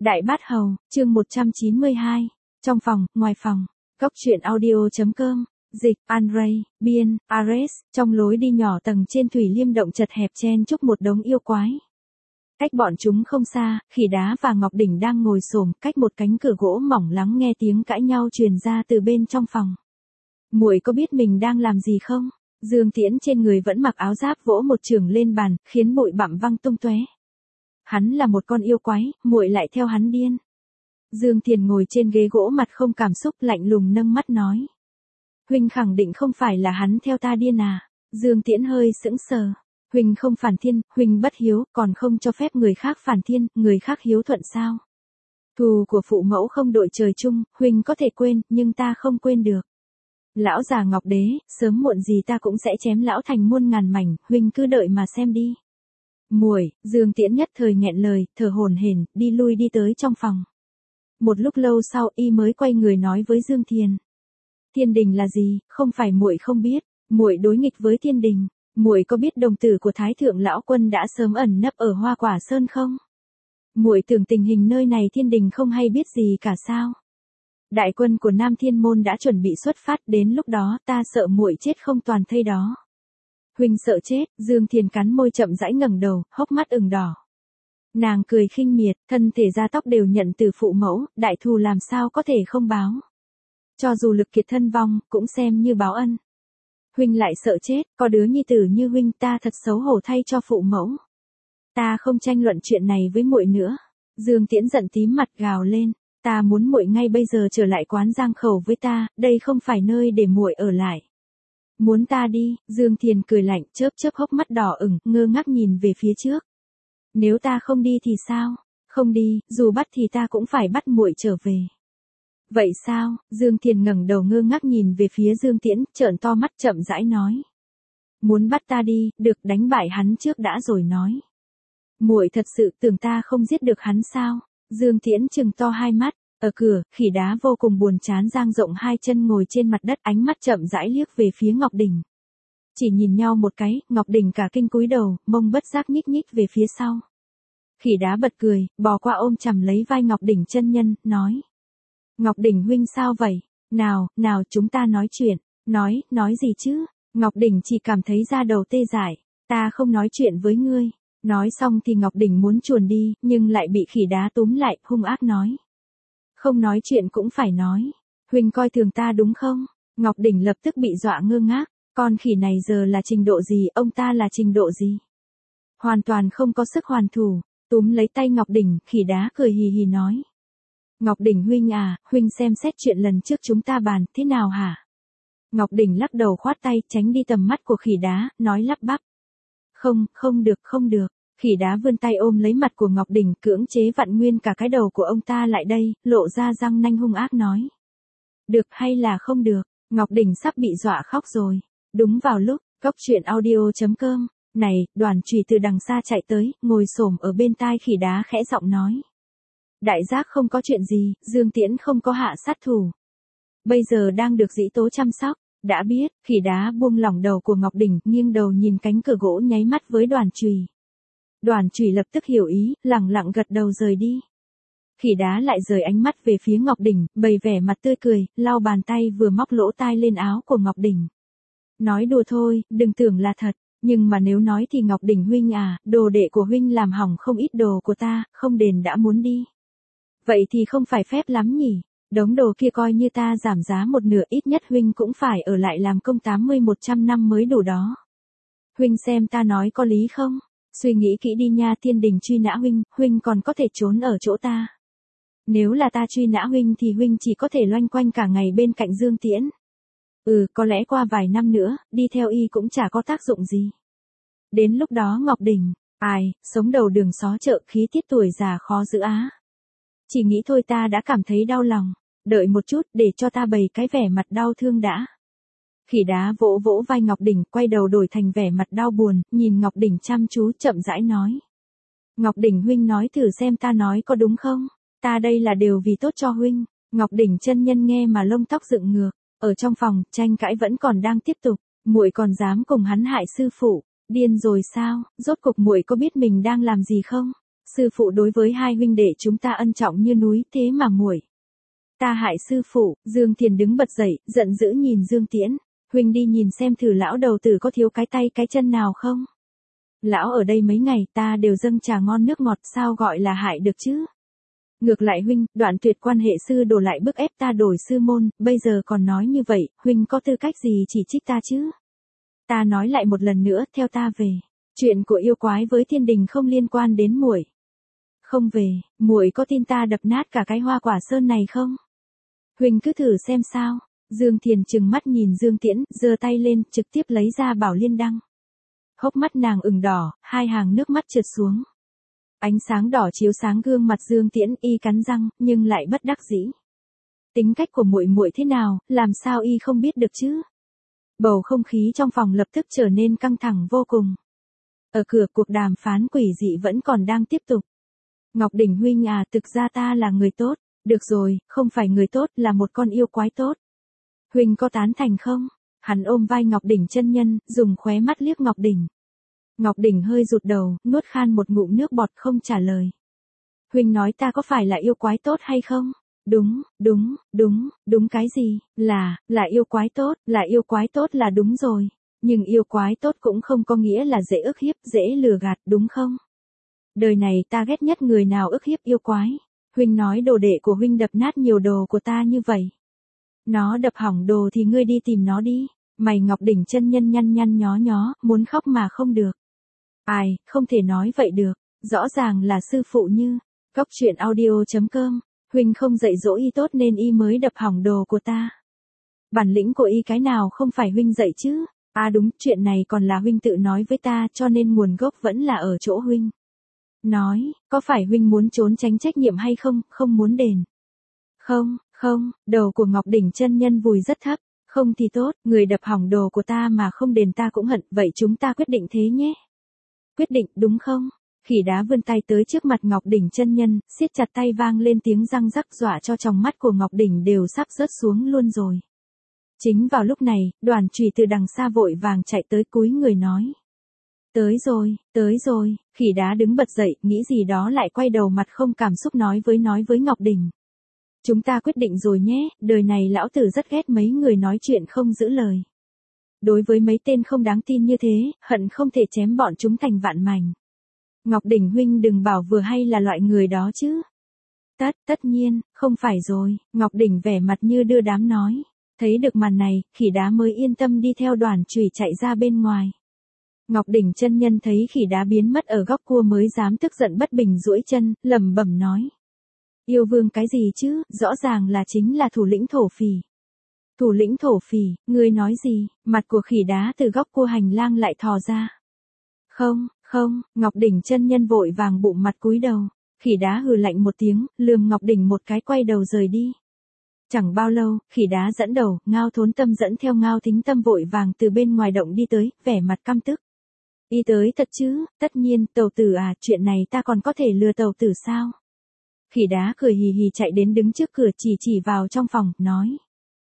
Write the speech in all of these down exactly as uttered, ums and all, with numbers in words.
Đại Bát Hầu, chương một trăm chín mươi hai. Trong phòng, ngoài phòng. Cốc truyện audio.com. Dịch, Andrei, biên, Ares. Trong lối đi nhỏ tầng trên thủy liêm động chật hẹp chen chúc một đống yêu quái. Cách bọn chúng không xa, Khỉ Đá và Ngọc Đỉnh đang ngồi xổm cách một cánh cửa gỗ mỏng lắng nghe tiếng cãi nhau truyền ra từ bên trong phòng. Muội có biết mình đang làm gì không? Dương Tiễn trên người vẫn mặc áo giáp vỗ một chưởng lên bàn, khiến bụi bặm văng tung tóe. Hắn là một con yêu quái, muội lại theo hắn điên. Dương Thiền ngồi trên ghế gỗ mặt không cảm xúc, lạnh lùng nâng mắt nói. Huynh khẳng định không phải là hắn theo ta điên à? Dương Tiễn hơi sững sờ. Huynh không phản thiên, huynh bất hiếu, còn không cho phép người khác phản thiên, người khác hiếu thuận sao? Thù của phụ mẫu không đội trời chung, huynh có thể quên, nhưng ta không quên được. Lão già Ngọc Đế, sớm muộn gì ta cũng sẽ chém lão thành muôn ngàn mảnh, huynh cứ đợi mà xem đi. Muội, Dương Tiễn nhất thời nghẹn lời, thở hổn hển, đi lui đi tới trong phòng. Một lúc lâu sau, y mới quay người nói với Dương Thiền. Thiên đình là gì, không phải muội không biết, muội đối nghịch với thiên đình. Muội có biết đồng tử của Thái thượng lão quân đã sớm ẩn nấp ở Hoa Quả Sơn không? Muội tưởng tình hình nơi này thiên đình không hay biết gì cả sao? Đại quân của Nam Thiên môn đã chuẩn bị xuất phát, đến lúc đó ta sợ muội chết không toàn thây đó. Huynh sợ chết? Dương Thiền cắn môi chậm rãi ngẩng đầu, hốc mắt ửng đỏ. Nàng cười khinh miệt, thân thể da tóc đều nhận từ phụ mẫu, đại thù làm sao có thể không báo. Cho dù lực kiệt thân vong, cũng xem như báo ân. Huynh lại sợ chết, có đứa nhi tử như huynh, ta thật xấu hổ thay cho phụ mẫu. Ta không tranh luận chuyện này với muội nữa. Dương Tiễn giận tím mặt gào lên, ta muốn muội ngay bây giờ trở lại quán Giang Khẩu với ta, đây không phải nơi để muội ở lại. Muốn ta đi? Dương Thiền cười lạnh, chớp chớp hốc mắt đỏ ửng, ngơ ngác nhìn về phía trước. Nếu ta không đi thì sao? Không đi, dù bắt thì ta cũng phải bắt muội trở về. Vậy sao? Dương Thiền ngẩng đầu ngơ ngác nhìn về phía Dương Tiễn, trợn to mắt chậm rãi nói. Muốn bắt ta đi, được, đánh bại hắn trước đã rồi nói. Muội thật sự tưởng ta không giết được hắn sao? Dương Tiễn trừng to hai mắt, ở cửa, Khỉ Đá vô cùng buồn chán dang rộng hai chân ngồi trên mặt đất, ánh mắt chậm rãi liếc về phía Ngọc Đỉnh. Chỉ nhìn nhau một cái, Ngọc Đỉnh cả kinh cúi đầu, mông bất giác nhích nhích về phía sau. Khỉ Đá bật cười, bò qua ôm chầm lấy vai Ngọc Đỉnh chân nhân, nói. Ngọc Đỉnh huynh sao vậy? Nào, nào chúng ta nói chuyện. Nói, nói gì chứ? Ngọc Đỉnh chỉ cảm thấy da đầu tê dại. Ta không nói chuyện với ngươi. Nói xong thì Ngọc Đỉnh muốn chuồn đi, nhưng lại bị Khỉ Đá túm lại, hung ác nói. Không nói chuyện cũng phải nói. Huynh coi thường ta đúng không? Ngọc Đỉnh lập tức bị dọa ngơ ngác. Con khỉ này giờ là trình độ gì, ông ta là trình độ gì? Hoàn toàn không có sức hoàn thủ. Túm lấy tay Ngọc Đỉnh, Khỉ Đá cười hì hì nói. Ngọc Đỉnh huynh à, huynh xem xét chuyện lần trước chúng ta bàn, thế nào hả? Ngọc Đỉnh lắc đầu khoát tay, tránh đi tầm mắt của Khỉ Đá, nói lắp bắp. Không, không được, không được. Khỉ Đá vươn tay ôm lấy mặt của Ngọc Đỉnh, cưỡng chế vặn nguyên cả cái đầu của ông ta lại đây, lộ ra răng nanh hung ác nói. Được hay là không được? Ngọc Đỉnh sắp bị dọa khóc rồi. Đúng vào lúc, cốc truyện audio.com. Này, Đoàn Chùy từ đằng xa chạy tới, ngồi xổm ở bên tai Khỉ Đá khẽ giọng nói. Đại giác không có chuyện gì, Dương Tiễn không có hạ sát thủ. Bây giờ đang được dĩ tố chăm sóc. Đã biết, Khỉ Đá buông lỏng đầu của Ngọc Đỉnh, nghiêng đầu nhìn cánh cửa gỗ nháy mắt với Đoàn Chùy. Đoàn Chùy lập tức hiểu ý, lẳng lặng gật đầu rời đi. Khỉ Đá lại rời ánh mắt về phía Ngọc Đỉnh, bày vẻ mặt tươi cười, lau bàn tay vừa móc lỗ tai lên áo của Ngọc Đỉnh. Nói đùa thôi, đừng tưởng là thật, nhưng mà nếu nói thì Ngọc Đỉnh huynh à, đồ đệ của huynh làm hỏng không ít đồ của ta, không đền đã muốn đi. Vậy thì không phải phép lắm nhỉ, đống đồ kia coi như ta giảm giá một nửa, ít nhất huynh cũng phải ở lại làm công tám mươi một trăm năm mới đủ đó. Huynh xem ta nói có lý không? Suy nghĩ kỹ đi nha, thiên đình truy nã huynh, huynh còn có thể trốn ở chỗ ta. Nếu là ta truy nã huynh thì huynh chỉ có thể loanh quanh cả ngày bên cạnh Dương Tiễn. Ừ, có lẽ qua vài năm nữa, đi theo y cũng chả có tác dụng gì. Đến lúc đó Ngọc Đỉnh, ai, sống đầu đường xó chợ, khí tiết tuổi già khó giữ á. Chỉ nghĩ thôi ta đã cảm thấy đau lòng, đợi một chút để cho ta bày cái vẻ mặt đau thương đã. Khỉ Đá vỗ vỗ vai Ngọc Đỉnh, quay đầu đổi thành vẻ mặt đau buồn, nhìn Ngọc Đỉnh chăm chú chậm rãi nói. Ngọc Đỉnh huynh nói thử xem ta nói có đúng không? Ta đây là đều vì tốt cho huynh. Ngọc Đỉnh chân nhân nghe mà lông tóc dựng ngược, ở trong phòng, tranh cãi vẫn còn đang tiếp tục, muội còn dám cùng hắn hại sư phụ, điên rồi sao, rốt cục muội có biết mình đang làm gì không? Sư phụ đối với hai huynh đệ chúng ta ân trọng như núi, thế mà muội ta hại sư phụ. Dương Thiền đứng bật dậy, giận dữ nhìn Dương Tiễn. Huynh đi nhìn xem thử lão đầu tử có thiếu cái tay cái chân nào không? Lão ở đây mấy ngày ta đều dâng trà ngon nước ngọt, sao gọi là hại được chứ? Ngược lại huynh, đoạn tuyệt quan hệ sư đồ lại bức ép ta đổi sư môn, bây giờ còn nói như vậy, huynh có tư cách gì chỉ trích ta chứ? Ta nói lại một lần nữa, theo ta về. Chuyện của yêu quái với thiên đình không liên quan đến muội. Không về, muội có tin ta đập nát cả cái Hoa Quả Sơn này không? Huynh cứ thử xem sao. Dương Thiền trừng mắt nhìn Dương Tiễn, giơ tay lên, trực tiếp lấy ra Bảo Liên Đăng. Hốc mắt nàng ửng đỏ, hai hàng nước mắt trượt xuống. Ánh sáng đỏ chiếu sáng gương mặt Dương Tiễn, y cắn răng, nhưng lại bất đắc dĩ. Tính cách của muội muội thế nào, làm sao y không biết được chứ? Bầu không khí trong phòng lập tức trở nên căng thẳng vô cùng. Ở cửa cuộc đàm phán quỷ dị vẫn còn đang tiếp tục. Ngọc Đỉnh huynh à, thực ra ta là người tốt. Được rồi, không phải người tốt, là một con yêu quái tốt. Huynh có tán thành không? Hắn ôm vai Ngọc Đỉnh chân nhân, dùng khóe mắt liếc Ngọc Đỉnh. Ngọc Đỉnh hơi rụt đầu, nuốt khan một ngụm nước bọt không trả lời. Huynh nói ta có phải là yêu quái tốt hay không? Đúng, đúng, đúng, đúng cái gì? Là, là yêu quái tốt, là yêu quái tốt là đúng rồi. Nhưng yêu quái tốt cũng không có nghĩa là dễ ức hiếp, dễ lừa gạt, đúng không? Đời này ta ghét nhất người nào ức hiếp yêu quái. Huynh nói đồ đệ của huynh đập nát nhiều đồ của ta như vậy. Nó đập hỏng đồ thì ngươi đi tìm nó đi. Mày Ngọc Đỉnh chân nhân nhăn nhăn nhó nhó, muốn khóc mà không được. Ai, không thể nói vậy được. Rõ ràng là sư phụ như. Cóc truyện audio chấm com. Huynh không dạy dỗ y tốt nên y mới đập hỏng đồ của ta. Bản lĩnh của y cái nào không phải huynh dạy chứ? À đúng, chuyện này còn là huynh tự nói với ta, cho nên nguồn gốc vẫn là ở chỗ huynh. Nói, có phải huynh muốn trốn tránh trách nhiệm hay không, không muốn đền? Không, không, đầu của Ngọc Đỉnh chân nhân vùi rất thấp. Không thì tốt, người đập hỏng đồ của ta mà không đền ta cũng hận, vậy chúng ta quyết định thế nhé. Quyết định, đúng không? Khỉ đá vươn tay tới trước mặt Ngọc Đỉnh chân nhân, siết chặt tay vang lên tiếng răng rắc dọa cho tròng mắt của Ngọc Đỉnh đều sắp rớt xuống luôn rồi. Chính vào lúc này, Đoàn Chùy từ đằng xa vội vàng chạy tới cúi người nói. Tới rồi, tới rồi, khỉ đá đứng bật dậy, nghĩ gì đó lại quay đầu mặt không cảm xúc nói với nói với Ngọc Đỉnh. Chúng ta quyết định rồi nhé, đời này lão tử rất ghét mấy người nói chuyện không giữ lời. Đối với mấy tên không đáng tin như thế, hận không thể chém bọn chúng thành vạn mảnh. Ngọc Đỉnh huynh đừng bảo vừa hay là loại người đó chứ. Tất, tất nhiên, không phải rồi, Ngọc Đỉnh vẻ mặt như đưa đám nói. Thấy được màn này, khỉ đá mới yên tâm đi theo Đoàn Chùy chạy ra bên ngoài. Ngọc Đỉnh chân nhân thấy khỉ đá biến mất ở góc cua mới dám tức giận bất bình duỗi chân, lẩm bẩm nói. Yêu vương cái gì chứ, rõ ràng là chính là thủ lĩnh thổ phỉ. Thủ lĩnh thổ phỉ, ngươi nói gì? Mặt của khỉ đá từ góc cua hành lang lại thò ra. Không, không, Ngọc Đỉnh chân nhân vội vàng bụng mặt cúi đầu. Khỉ đá hừ lạnh một tiếng, lườm Ngọc Đỉnh một cái quay đầu rời đi. Chẳng bao lâu, khỉ đá dẫn đầu, Ngao Thốn Tâm dẫn theo Ngao Thính Tâm vội vàng từ bên ngoài động đi tới, vẻ mặt căm tức. Y tới thật chứ, tất nhiên, tàu tử à, chuyện này ta còn có thể lừa tàu tử sao? Khỉ đá cười hì hì chạy đến đứng trước cửa chỉ chỉ vào trong phòng, nói.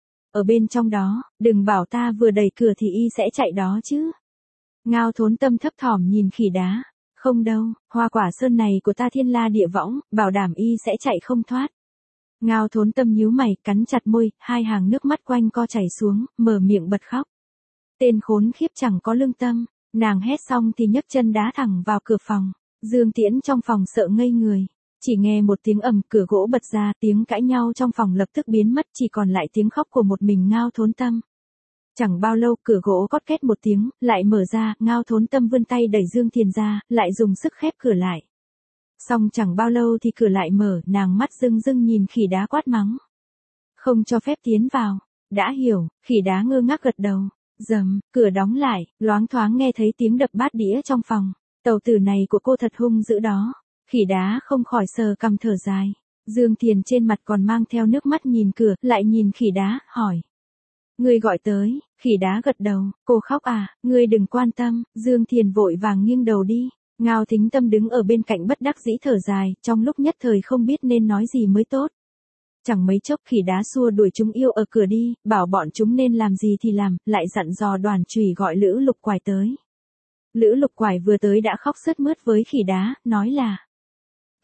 Ở bên trong đó, đừng bảo ta vừa đẩy cửa thì y sẽ chạy đó chứ. Ngao Thốn Tâm thấp thỏm nhìn khỉ đá. Không đâu, Hoa Quả Sơn này của ta thiên la địa võng, bảo đảm y sẽ chạy không thoát. Ngao Thốn Tâm nhíu mày, cắn chặt môi, hai hàng nước mắt quanh co chảy xuống, mở miệng bật khóc. Tên khốn khiếp chẳng có lương tâm, nàng hét xong thì nhấc chân đá thẳng vào cửa phòng. Dương Tiễn trong phòng sợ ngây người. Chỉ nghe một tiếng ầm, cửa gỗ bật ra, tiếng cãi nhau trong phòng lập tức biến mất, chỉ còn lại tiếng khóc của một mình Ngao Thốn Tâm. Chẳng bao lâu, cửa gỗ cót két một tiếng, lại mở ra, Ngao Thốn Tâm vươn tay đẩy Dương Thiền ra, lại dùng sức khép cửa lại. Xong chẳng bao lâu thì cửa lại mở, nàng mắt rưng rưng nhìn khỉ đá quát mắng. Không cho phép tiến vào. Đã hiểu, khỉ đá ngơ ngác gật đầu. Dầm, cửa đóng lại, loáng thoáng nghe thấy tiếng đập bát đĩa trong phòng. Tàu tử này của cô thật hung dữ đó. Khỉ đá không khỏi sờ cằm thở dài. Dương Thiền trên mặt còn mang theo nước mắt nhìn cửa, lại nhìn khỉ đá, hỏi. Ngươi gọi tới, khỉ đá gật đầu, cô khóc à, ngươi đừng quan tâm, Dương Thiền vội vàng nghiêng đầu đi. Ngao Thính Tâm đứng ở bên cạnh bất đắc dĩ thở dài, trong lúc nhất thời không biết nên nói gì mới tốt. Chẳng mấy chốc khỉ đá xua đuổi chúng yêu ở cửa đi, bảo bọn chúng nên làm gì thì làm, lại dặn dò Đoàn Chùy gọi Lữ Lục Quải tới. Lữ Lục Quải vừa tới đã khóc sướt mướt với khỉ đá, nói là.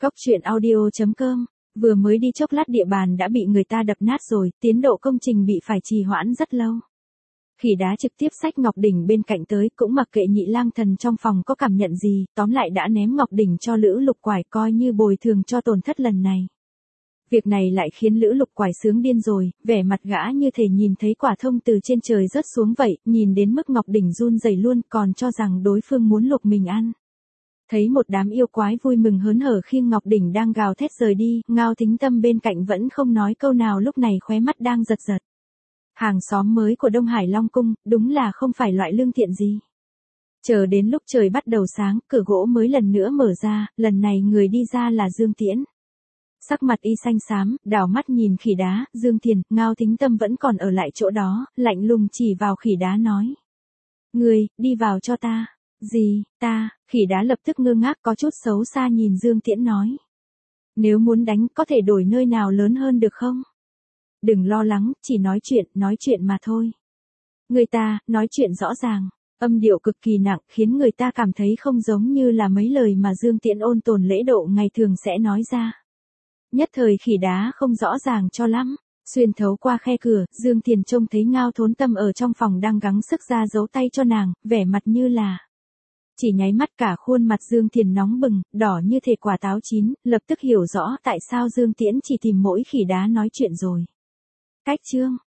Cóc truyện audio chấm com, vừa mới đi chốc lát địa bàn đã bị người ta đập nát rồi, tiến độ công trình bị phải trì hoãn rất lâu. Khỉ đá trực tiếp xách Ngọc Đỉnh bên cạnh tới, cũng mặc kệ Nhị Lang Thần trong phòng có cảm nhận gì, tóm lại đã ném Ngọc Đỉnh cho Lữ Lục Quải coi như bồi thường cho tổn thất lần này. Việc này lại khiến Lữ Lục Quải sướng điên rồi, vẻ mặt gã như thể nhìn thấy quả thông từ trên trời rớt xuống vậy, nhìn đến mức Ngọc Đỉnh run rẩy luôn, còn cho rằng đối phương muốn lục mình ăn. Thấy một đám yêu quái vui mừng hớn hở khi Ngọc Đỉnh đang gào thét rời đi, Ngao Thính Tâm bên cạnh vẫn không nói câu nào, lúc này khóe mắt đang giật giật. Hàng xóm mới của Đông Hải Long Cung, đúng là không phải loại lương thiện gì. Chờ đến lúc trời bắt đầu sáng, cửa gỗ mới lần nữa mở ra, lần này người đi ra là Dương Tiễn. Sắc mặt y xanh xám, đảo mắt nhìn khỉ đá, Dương Tiền, Ngao Thính Tâm vẫn còn ở lại chỗ đó, lạnh lùng chỉ vào khỉ đá nói. Người, đi vào cho ta. Gì, ta, khỉ đá lập tức ngơ ngác có chút xấu xa nhìn Dương Tiễn nói. Nếu muốn đánh có thể đổi nơi nào lớn hơn được không? Đừng lo lắng, chỉ nói chuyện, nói chuyện mà thôi. Người ta, nói chuyện rõ ràng, âm điệu cực kỳ nặng khiến người ta cảm thấy không giống như là mấy lời mà Dương Tiễn ôn tồn lễ độ ngày thường sẽ nói ra. Nhất thời khỉ đá không rõ ràng cho lắm. Xuyên thấu qua khe cửa, Dương Tiền trông thấy Ngao Thốn Tâm ở trong phòng đang gắng sức ra giấu tay cho nàng, vẻ mặt như là... Chỉ nháy mắt cả khuôn mặt Dương Tiền nóng bừng, đỏ như thể quả táo chín, lập tức hiểu rõ tại sao Dương Tiễn chỉ tìm mỗi khỉ đá nói chuyện rồi. Cách chương